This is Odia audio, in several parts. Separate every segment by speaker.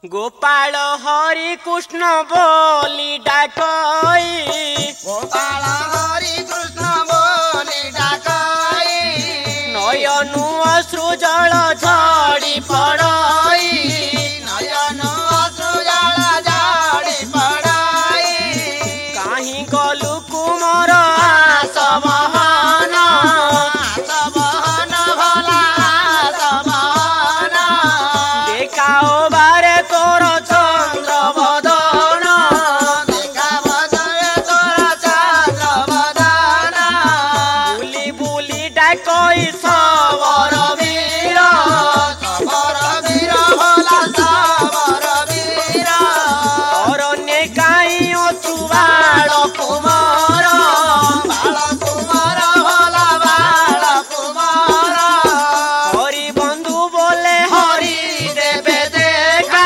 Speaker 1: गोपाल हरि कृष्ण बोली डाकई,
Speaker 2: गोपाल हरि कृष्ण बोली डाकई,
Speaker 1: नयनु अश्रु जल झड़ी पड़ई,
Speaker 2: नयनु अश्रु जल झड़ी पड़ई,
Speaker 1: काहीं गलु कुमर आस बहन,
Speaker 2: सबहन भला सबहन,
Speaker 1: देखाओ बारे तोर चंद्र बदन,
Speaker 2: देखाव जय तोर चंद्र बदन,
Speaker 1: बुली बुली डाकई सवर वीर,
Speaker 2: सबर वीर भला सबर वीर,
Speaker 1: अरण्य काहीं अछु बाल कुमार,
Speaker 2: बाल कुमार भला बाल कुमार,
Speaker 1: हरि बंधु बोले हरि देवे देखा,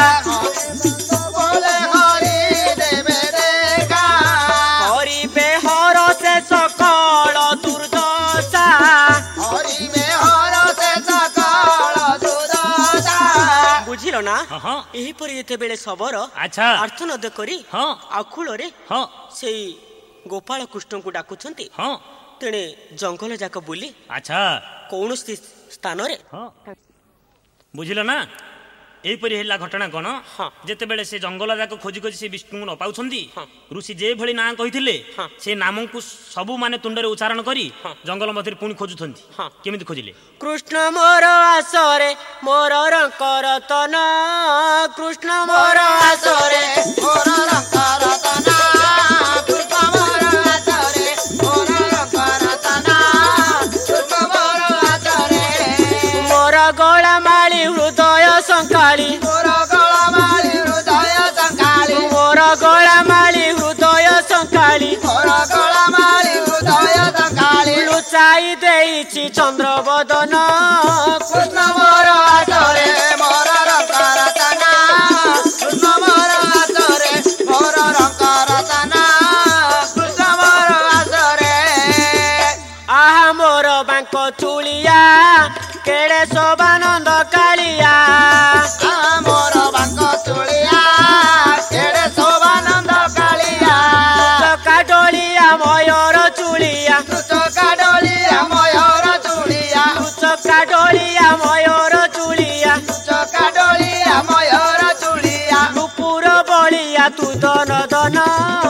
Speaker 2: बोले हरि देवे देखा,
Speaker 1: हरि बेहर से सकल दुर्दशा,
Speaker 2: हरि में हर से सकल दुर्दशा,
Speaker 1: बुझिल ना
Speaker 3: हाँ
Speaker 1: एहीपरि जेतेबेले शबर
Speaker 3: अच्छा
Speaker 1: आर्तनाद करी
Speaker 3: हाँ
Speaker 1: आखुଳରେ
Speaker 3: हाँ
Speaker 1: सेई गोपाल कृष्णଙ୍କୁ ଡାକୁଛନ୍ତି।
Speaker 3: हाँ
Speaker 1: ତେଣେ ଜଙ୍ଗଲ ଯାକ ବୁଲି
Speaker 3: अच्छा
Speaker 1: କୌଣସି ସ୍ଥାନରେ
Speaker 3: हाँ बुझिल ना एहीपरि ହେଲା घटना कौन
Speaker 1: हाँ।
Speaker 3: ଯେତେବେଳେ ସେ ଜଙ୍ଗଲ ଯାକ ଖୋଜି ଖୋଜି ସେ ବିଷ୍ଣୁଙ୍କୁ ନ ପାଉଛନ୍ତି
Speaker 1: हाँ।
Speaker 3: ଋଷି ଯେ ଭଳି ନାଁ କହିଥିଲେ
Speaker 1: हाँ।
Speaker 3: ସେ ନାମକୁ ସବୁ ମାନେ ତୁଣ୍ଡରେ ଉଚ୍ଚାରଣ କରି
Speaker 1: हाँ।
Speaker 3: ଜଙ୍ଗଲ ମଧ୍ୟରେ ପୁଣି ଖୋଜୁଛନ୍ତି
Speaker 1: हाँ।
Speaker 3: କେମିତି ଖୋଜିଲେ
Speaker 1: କୃଷ୍ଣ ମୋର ଆସରେ ମୋର ରଙ୍କରତନ, କୃଷ୍ଣ ମୋର ଆସରେ
Speaker 2: ମୋର ରଙ୍କ ରତନ, କୃଷ୍ଣ ମୋର ହାତରେ, ମୋର ରଙ୍କ ରତନ, କୃଷ୍ଣ ମୋର ହାତରେ,
Speaker 1: ମୋର ଗଳା ମାଳି ହୃଦୟ ସଙ୍କାଳି,
Speaker 2: ମୋର ଗଳା ମାଳି ହୃଦୟ ସଙ୍କାଳି,
Speaker 1: ମୋର ଗଳା ମାଳି ହୃଦୟ ସଙ୍କାଳି,
Speaker 2: ମୋର ଗଳା ମାଳି ହୃଦୟ ସଙ୍କାଳି,
Speaker 1: ଲୁଚାଇ ଦେଇଛି ଚନ୍ଦ୍ରବଦନ,
Speaker 2: କୃଷ୍ଣ ମୋର ହାତରେ, ମୋର ରଙ୍କ ରତନ, କୃଷ୍ଣ ମୋର ହାତରେ, ମୋର ରଙ୍କ ରତନ, କୃଷ୍ଣ ମୋର ହାତରେ,
Speaker 1: ଆହା ମୋର ବାଙ୍କ ଚୁଳିଆ କେଡ଼େ ଶୋଭାନନ୍ଦ କାଳିଆ,
Speaker 2: ମୋର ବାଙ୍କ ଚୁଳିଆ କେଡ଼େ ଶୋଭାନନ୍ଦ କାଳିଆ,
Speaker 1: ଚକା ଡୋଳିଆ ମୟୂର ଚୁଳିଆ,
Speaker 2: ଚକା ଡୋଳିଆ ମୟୂର ଚୁଳିଆ,
Speaker 1: ଚକା ଡୋଳିଆ ମୟୂର ଚୁଳିଆ,
Speaker 2: ଚକା ଡୋଳିଆ ମୟୂର ଚୁଳିଆ,
Speaker 1: ନୁପୁର ବଳିଆ ତୁ ଦନ ଦନ,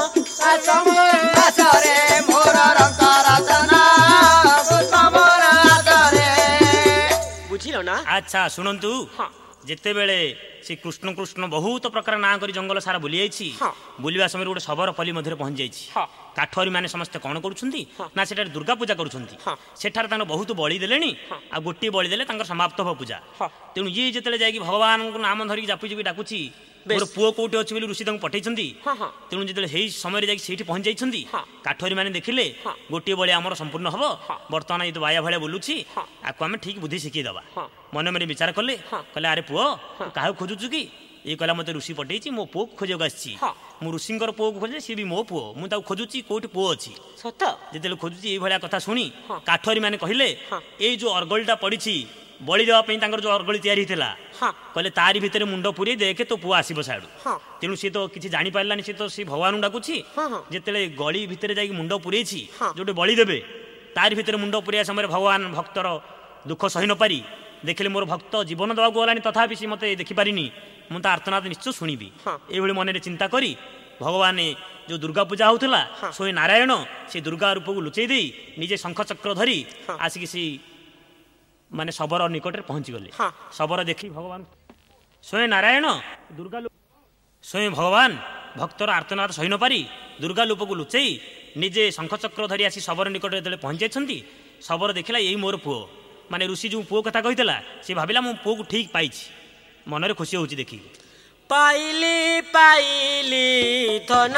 Speaker 2: ହାତରେ ମୋର ରଙ୍କ ରତନ, କୃଷ୍ଣ ମୋର ହାତରେ,
Speaker 1: ବୁଝିଲ ନା
Speaker 3: ଆଚ୍ଛା ଶୁଣନ୍ତୁ
Speaker 1: ହଁ
Speaker 3: ଯେତେବେଳେ ସେ କୃଷ୍ଣ କୃଷ୍ଣ ବହୁତ ପ୍ରକାର ନାଁ କରି ଜଙ୍ଗଲ ସାରା ବୁଲି ଯାଇଛି
Speaker 1: ହଁ।
Speaker 3: ବୁଲିବା ସମୟରେ ଗୋଟେ ଶବର ପଲ୍ଲୀ ମଧ୍ୟରେ ପହଞ୍ଚି ଯାଇଛି
Speaker 1: ହଁ।
Speaker 3: କାଠୁଆରୀ ମାନେ ସମସ୍ତେ କଣ କରୁଛନ୍ତି
Speaker 1: ହଁ।
Speaker 3: ନା ସେଠାରେ ଦୁର୍ଗା ପୂଜା କରୁଛନ୍ତି
Speaker 1: ହଁ।
Speaker 3: ସେଠାରେ ତାଙ୍କର ବହୁତ ବଳି ଦେଲେଣି
Speaker 1: ହଁ।
Speaker 3: ଆଉ ଗୋଟିଏ ବଳି ଦେଲେ ତାଙ୍କର ସମାପ୍ତ ହବ ପୂଜା
Speaker 1: ହଁ।
Speaker 3: ତେଣୁ ଇଏ ଯେତେବେଳେ ଯାଇକି ଭଗବାନଙ୍କ ନାମ ଧରିକି ଜାପି ଜାପି ଡାକୁଛି ମୋର ପୁଅ କୋଉଠି ଅଛି ବୋଲି ଋଷି ତାଙ୍କୁ ପଠେଇଛନ୍ତି
Speaker 1: ହଁ ହଁ
Speaker 3: ତେଣୁ ଯେତେବେଳେ ସେଇ ସମୟରେ ଯାଇକି ସେଇଠି ପହଞ୍ଚି ଯାଇଛନ୍ତି
Speaker 1: ହଁ।
Speaker 3: କାଠୁଆରୀ ମାନେ ଦେଖିଲେ
Speaker 1: ହଁ।
Speaker 3: ଗୋଟିଏ ବଳି ଆମର ସମ୍ପୂର୍ଣ୍ଣ ହବ
Speaker 1: ହଁ।
Speaker 3: ବର୍ତ୍ତମାନ ଏଇ ତ ବାୟା ଭଳିଆ ବୁଲୁଛି
Speaker 1: ହଁ।
Speaker 3: ଆକୁ ଆମେ ଠିକ ବୁଦ୍ଧି ଶିଖେଇଦବା
Speaker 1: ହଁ।
Speaker 3: ମନେ ମନେ ବିଚାର କଲେ
Speaker 1: ହଁ।
Speaker 3: କହିଲେ ଆରେ ପୁଅ ତୁ କାହାକୁ ଖୋଜୁଛୁ କି ଇଏ କହିଲା ମତେ ଋଷି ପଠେଇଛି ମୋ ପୁଅକୁ ଖୋଜିବାକୁ ଆସିଛି
Speaker 1: ହଁ।
Speaker 3: ମୁଁ ଋଷିଙ୍କର ପୁଅକୁ ଖୋଜେ ସିଏ ବି ମୋ ପୁଅ ମୁଁ ତାକୁ ଖୋଜୁଛି କୋଉଠି ପୁଅ ଅଛି
Speaker 1: ସତ
Speaker 3: ଯେତେବେଳେ ଖୋଜୁଛି ଏଇଭଳିଆ କଥା ଶୁଣି
Speaker 1: ହଁ।
Speaker 3: କାଠୁଆରୀ ମାନେ କହିଲେ
Speaker 1: ହଁ।
Speaker 3: ଏଇ ଯୋଉ ଅର୍ଗଳିଟା ପଡିଛି ବଳି ଦେବା ପାଇଁ ତାଙ୍କର ଯୋଉ ଅର୍ଗଳି ତିଆରି ହେଇଥିଲା
Speaker 1: ହଁ
Speaker 3: କହିଲେ ତାରି ଭିତରେ ମୁଣ୍ଡ ପୁରେଇ ଦେଖେ ତୋ ପୁଅ ଆସିବ ସାଡୁ
Speaker 1: ହଁ
Speaker 3: ତେଣୁ ସିଏ ତ କିଛି ଜାଣିପାରିଲାନି ସିଏ ତ ସେ ଭଗବାନଙ୍କୁ ଡାକୁଛି
Speaker 1: ହଁ ହଁ
Speaker 3: ଯେତେବେଳେ ଗଳି ଭିତରେ ଯାଇକି ମୁଣ୍ଡ ପୁରେଇଛି
Speaker 1: ହଁ।
Speaker 3: ଯୋଉଠି ବଳି ଦେବେ ତାରି ଭିତରେ ମୁଣ୍ଡ ପୁରେଇବା ସମୟରେ ଭଗବାନ ଭକ୍ତର ଦୁଃଖ ସହି ନ ପାରି ଦେଖିଲେ ମୋର ଭକ୍ତ ଜୀବନ ଦେବାକୁ ଗଲାଣି ତଥାପି ସେ ମତେ ଦେଖିପାରିନି ମୁଁ ତା ଆର୍ତ୍ତନାଦ ନିଶ୍ଚୟ ଶୁଣିବି
Speaker 1: ହଁ।
Speaker 3: ଏଇଭଳି ମନରେ ଚିନ୍ତା କରି ଭଗବାନ ଯୋଉ ଦୁର୍ଗା ପୂଜା ହଉଥିଲା
Speaker 1: ହଁ।
Speaker 3: ସ୍ୱୟଂ ନାରାୟଣ ସେ ଦୁର୍ଗା ରୂପକୁ ଲୁଚେଇ ଦେଇ ନିଜେ ଶଙ୍ଖ ଚକ୍ର ଧରି
Speaker 1: ହଁ।
Speaker 3: ଆସିକି ସେ ମାନେ ଶବର ନିକଟରେ ପହଞ୍ଚିଗଲେ
Speaker 1: ହଁ।
Speaker 3: ଶବର ଦେଖି ଭଗବାନ ସ୍ୱୟଂ ନାରାୟଣ ଦୁର୍ଗା ସ୍ୱୟଂ ଭଗବାନ ଭକ୍ତର ଆର୍ତ୍ତନାଦ ସହି ନ ପାରି ଦୁର୍ଗା ରୂପକୁ ଲୁଚେଇ ନିଜେ ଶଙ୍ଖଚକ୍ର ଧରି ଆସି ଶବର ନିକଟରେ ଯେତେବେଳେ ପହଞ୍ଚି ଯାଇଛନ୍ତି ଶବର ଦେଖିଲା ଏଇ ମୋର ପୁଅ ମାନେ ଋଷି ଯୋଉ ପୁଅ କଥା କହିଥିଲା ସେ ଭାବିଲା ମୁଁ ପୁଅକୁ ଠିକ ପାଇଛି ମନରେ ଖୁସି ହଉଛି ଦେଖିକି
Speaker 1: ପାଇଲି ପାଇଲି ଧନ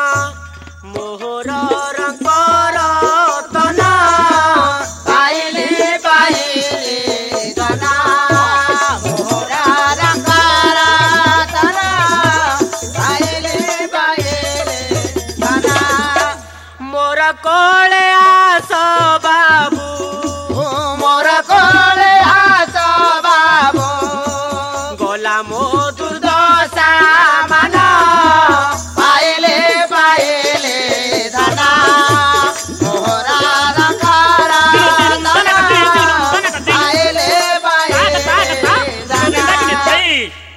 Speaker 1: ମୋହର ରଙ୍କ ରତନ,
Speaker 2: ପାଇଲି ପାଇଲି ଧନ, ମୋର ରଙ୍କ ରତନ, ପାଇଲି ପାଇଲି ଧନ,
Speaker 1: ମୋର କୋଳେ ଆସ ବାବୁ,
Speaker 2: ମୋର କୋଳେ ଆସ ବାବୁ,
Speaker 1: ଗଲା ମୋ ଦୁର୍ଦ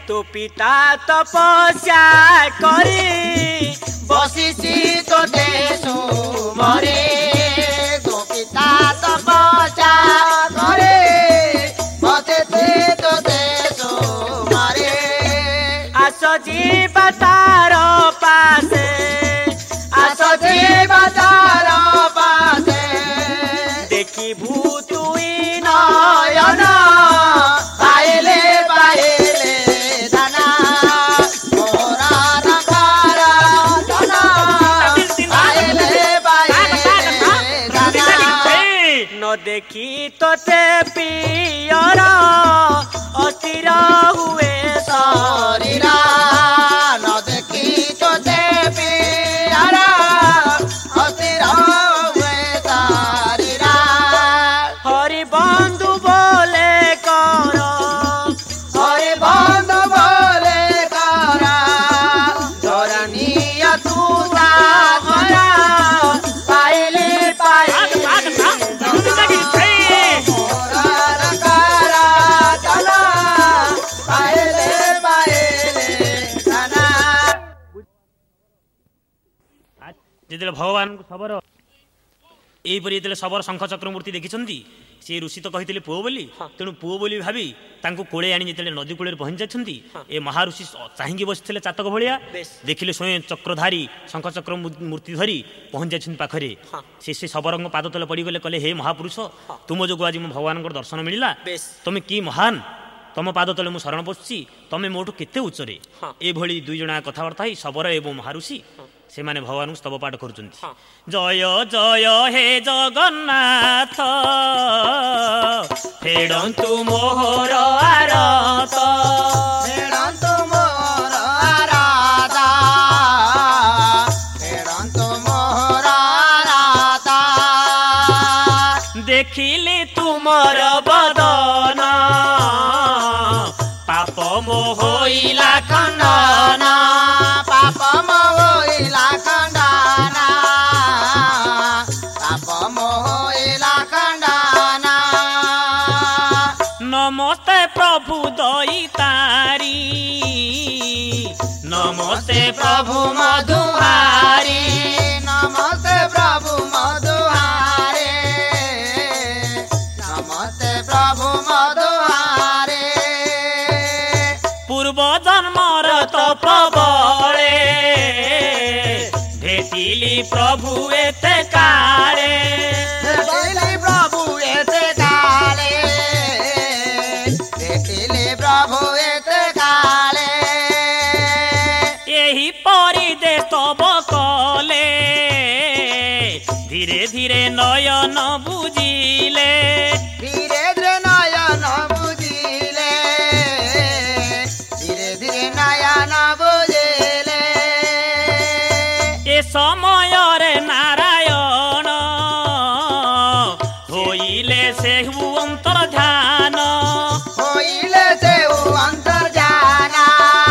Speaker 1: तो पिता तपस्या करी
Speaker 2: बसिसी तो देशु मरे तो पिता तपस्या करे बसिसी तो देशु मरे
Speaker 1: आस जीवा तार पासे
Speaker 2: आस जीवा तार पासे
Speaker 1: देखी भूतुई
Speaker 2: नयन पाइले पाइले दाना मोरा रखारा दाना पाइले पाइले दाना
Speaker 1: न देखी तोते पियर अस्थिर हुए
Speaker 2: शरीरा न देखी तो देवी आरा अस्थिर हुए शरीरा
Speaker 1: हरि बंधु बोले कर
Speaker 2: हरि बंधु बोले करा धरनीय तू सागरा पाइले पाइले मोरा रखारा दाना पाइले पाइले दाना
Speaker 3: ଯେତେବେଳେ ଭଗବାନଙ୍କୁ ଶବର ଏହିପରି ଯେତେବେଳେ ଶବର ଶଙ୍ଖ ଚକ୍ର ମୂର୍ତ୍ତି ଦେଖିଛନ୍ତି ସେ ଋଷି ତ କହିଥିଲେ ପୁଅ ବୋଲି ତେଣୁ ପୁଅ ବୋଲି ଭାବି ତାଙ୍କୁ କୋଳେଇ ଆଣି ଯେତେବେଳେ ନଦୀ କୂଳରେ ପହଞ୍ଚିଛନ୍ତି ଏ ମହାଋଷି ଚାହିଁକି ବସିଥିଲେ ଚାତକ ଭଳିଆ ଦେଖିଲେ ସ୍ୱୟଂ ଚକ୍ରଧାରୀ ଶଙ୍ଖ ଚକ୍ର ମୂର୍ତ୍ତି ଧରି ପହଞ୍ଚିଛନ୍ତି ପାଖରେ ସେ ଶବରଙ୍କ ପାଦ ତଳେ ପଡ଼ିଗଲେ କହିଲେ ହେ ମହାପୁରୁଷ ତୁମ ଯୋଗୁଁ ଆଜି ମୁଁ ଭଗବାନଙ୍କର ଦର୍ଶନ ମିଳିଲା ତମେ କି ମହାନ ତମ ପାଦ ତଳେ ମୁଁ ଶରଣ ପଶୁଛି ତମେ ମୋଠୁ କେତେ ଉଚ୍ଚରେ ଏଭଳି ଦୁଇ ଜଣ କଥାବାର୍ତ୍ତା ହେଇ ଶବର ଏବଂ ମହାଋଷି ସେମାନେ ଭଗବାନଙ୍କୁ ସ୍ତବ ପାଠ କରୁଛନ୍ତି ଜୟ ଜୟ ହେ ଜଗନ୍ନାଥ ଫେରନ୍ତୁ ମୋହର ଆରତ
Speaker 2: ଫେରନ୍ତୁ ମୋର ଆରାଧା ଫେରନ୍ତୁ ମୋର ଆରାଧା
Speaker 3: ଦେଖିଲି ତୁମର ବଦନ ପାପ ମୋହଇଲା ଖଣ୍ଡନ
Speaker 2: ପାପ ମୋହିଲା ଖଣ୍ଡାନା ପାପ ମୋହିଲା ଖଣ୍ଡାନା
Speaker 3: ନମସ୍ତେ ପ୍ରଭୁ ଦଇତାରି ନମସ୍ତେ ପ୍ରଭୁ ମଧୁହାରି
Speaker 2: ନମସ୍ତେ ପ୍ରଭୁ ମଧୁହାରେ ନମସ୍ତେ ପ୍ରଭୁ ମଧୁହାରେ
Speaker 3: ପୂର୍ବ ଜନ୍ମର ତପ ବଳେ ଭେଟିଲି ପ୍ରଭୁ ଏତେ କାଳେ
Speaker 2: ଦେଖିଲି ପ୍ରଭୁ ଏତେ କାଳେ ଦେଖିଲି ପ୍ରଭୁ ଏତେ କାଳେ
Speaker 3: ଏହିପରି ଦେ ତବ କଲେ ଧୀରେ ଧୀରେ ନୟନ ବୁଝିଲେ
Speaker 2: ଧୀରେ ଧୀରେ ନୟନ ବୁଝିଲେ ଧୀରେ ଧୀରେ ନୟନ ବୁଝିଲେ
Speaker 3: ଏ ସମୟରେ ନାରାୟଣ ହୋଇଲେ ସେହୁ ଅନ୍ତର ଧ୍ୟାନ
Speaker 2: ହୋଇଲେ ସେହୁ ଅନ୍ତର୍ଜାନା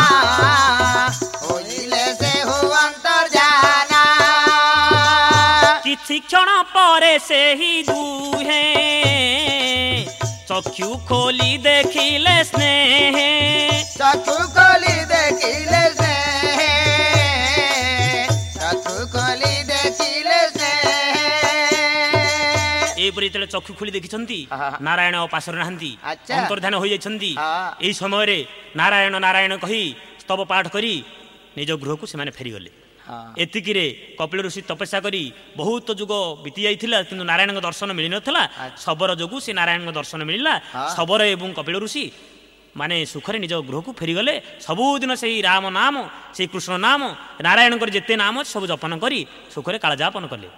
Speaker 2: ହୋଇଲେ ସେହୁ ଅନ୍ତର୍ଜାନା
Speaker 3: କିଛି କ୍ଷଣ ପରେ ସେହି ଦୁହେଁ ଚକ୍ଷୁ ଖୋଲି ଦେଖିଲେ ସ୍ନେହ
Speaker 2: ଚକ୍ଷୁ ଖୋଲି ଦେଖିଲେ ସେ ଚକ୍ଷୁ ଖୋଲି ଦେଖିଲେ ସେ
Speaker 3: ଏପରି ଯେତେବେଳେ ଚକ୍ଷୁ ଖୋଲି ଦେଖିଛନ୍ତି ନାରାୟଣ ପାଶରେ ନାହାନ୍ତି
Speaker 2: ଆଚ୍ଛା।
Speaker 3: ଅନ୍ତର୍ଧ୍ୟାନ ହୋଇଯାଇଛନ୍ତି
Speaker 2: ହଁ।
Speaker 3: ଏହି ସମୟରେ ନାରାୟଣ ନାରାୟଣ କହି ସ୍ତବ ପାଠ କରି ନିଜ ଗୃହକୁ ସେମାନେ ଫେରିଗଲେ ଏତିକିରେ କପିଳ ଋଷି ତପସ୍ୟା କରି ବହୁତ ଯୁଗ ବିତି ଯାଇଥିଲା କିନ୍ତୁ ନାରାୟଣଙ୍କ ଦର୍ଶନ ମିଳିନଥିଲା ଶବର ଯୋଗୁଁ ସେ ନାରାୟଣଙ୍କ ଦର୍ଶନ ମିଳିଲା ଶବର ଏବଂ କପିଳ ଋଷି ମାନେ ସୁଖରେ ନିଜ ଗୃହକୁ ଫେରିଗଲେ ସବୁଦିନ ସେଇ ରାମ ନାମ ସେଇ କୃଷ୍ଣ ନାମ ନାରାୟଣଙ୍କର ଯେତେ ନାମ ଅଛି ସବୁ ଜପନ କରି ସୁଖରେ କାଳଯାପନ କଲେ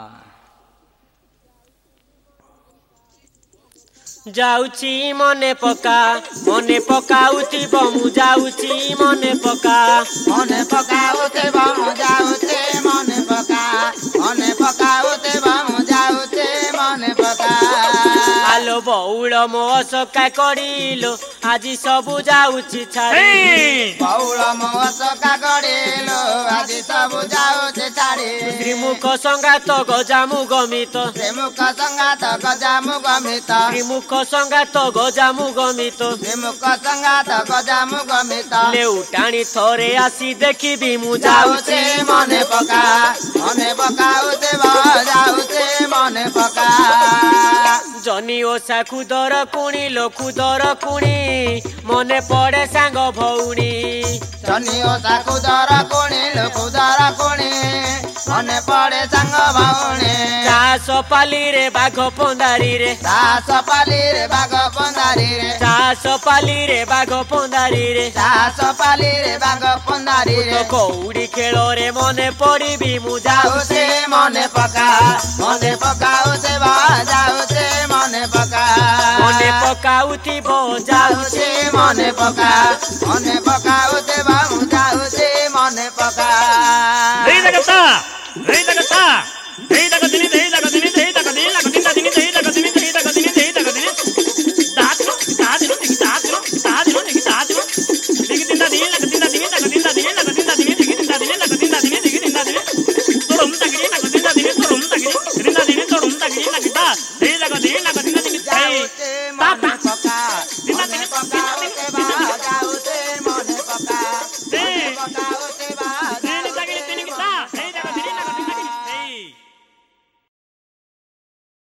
Speaker 1: ଯାଉଛି ମନେ ପକାଉଥିବ ମୁଁ ଯାଉଛି ମନେ
Speaker 2: ପକାଉଥିବ ମୁଁ ଯାଉଛି ମନେ ପକାଉଥିବ ମୁଁ ଯାଉଛି ମନେ ପକା
Speaker 1: ଆଲୋ ବଉଳ ମୋ ସକା କରିଲୋ ଆଜି ସବୁ ଯାଉଛି ଛାଡ଼ି
Speaker 2: ବଉଳ ମୋ ସକା କରିଲୋ ଆଜି ସବୁ ଯାଉଛି ଯାଉଛେ ଛାଡ଼ି
Speaker 1: ଶ୍ରୀମୁଖ ସଙ୍ଗାତ ଗଜାମୁ ଗମିତ
Speaker 2: ଶ୍ରୀମୁଖ ସଙ୍ଗାତ ଗଜାମୁ ଗମିତ
Speaker 1: ଶ୍ରୀମୁଖ ସଙ୍ଗାତ ଗଜାମୁ ଗମିତ
Speaker 2: ଶ୍ରୀମୁଖ ସଙ୍ଗାତ ଗଜାମୁ ଗମିତ
Speaker 1: ଲେଉଟାଣି ଥରେ ଆସି ଦେଖିବି ମୁଁ
Speaker 2: ଯାଉଛେ
Speaker 1: ଯାଉଛି
Speaker 2: ମନେ ପକାଉଛେ ଯାଉଛେ ମନେ ପକା
Speaker 1: ଜନି ଓଷା ଖୁଦର କୁଣି ଲୋ ଖୁଦର କୁଣି ମନେ ପଡେ ସାଙ୍ଗ ଭଉଣୀ
Speaker 2: ଜନି ଓଷା କୁଦର କୁଣି ଲୋକୁଦର କୁଣି ମନେ ପଡେ ସାଙ୍ଗ ଭଉଣୀ
Speaker 1: ଚାଷ ପାଲିରେ ବାଘ ପନ୍ଦାରିରେ
Speaker 2: ଚାଷ ପାଲିରେ ବାଘ ପନ୍ଦାରିରେ
Speaker 1: ଚାଷ ପାଲିରେ ବାଘ ପନ୍ଦାରିରେ
Speaker 2: ଚାଷ ପାଲିରେ ବାଘ ପନ୍ଦାରିରେ
Speaker 1: କଉଡି ଖେଳରେ ମନେ ପଡିବି ମୁଁ ଯାଉଛି
Speaker 2: ଯାଉଛେ ମନେ ପକାଉଛେ ଯାଉଛେ ମନେ ପକା
Speaker 1: ମନେ ପକାଉଥିବ ଯାଉଛି
Speaker 2: ଯାଉଛେ ମନେ ପକାଉଛେ ଯାଉଛେ ମନେ ପକା
Speaker 3: ହେଇ ଦେଖ ତା ହେଇ ଦେଖ ତା ହେଇ ଦେଖ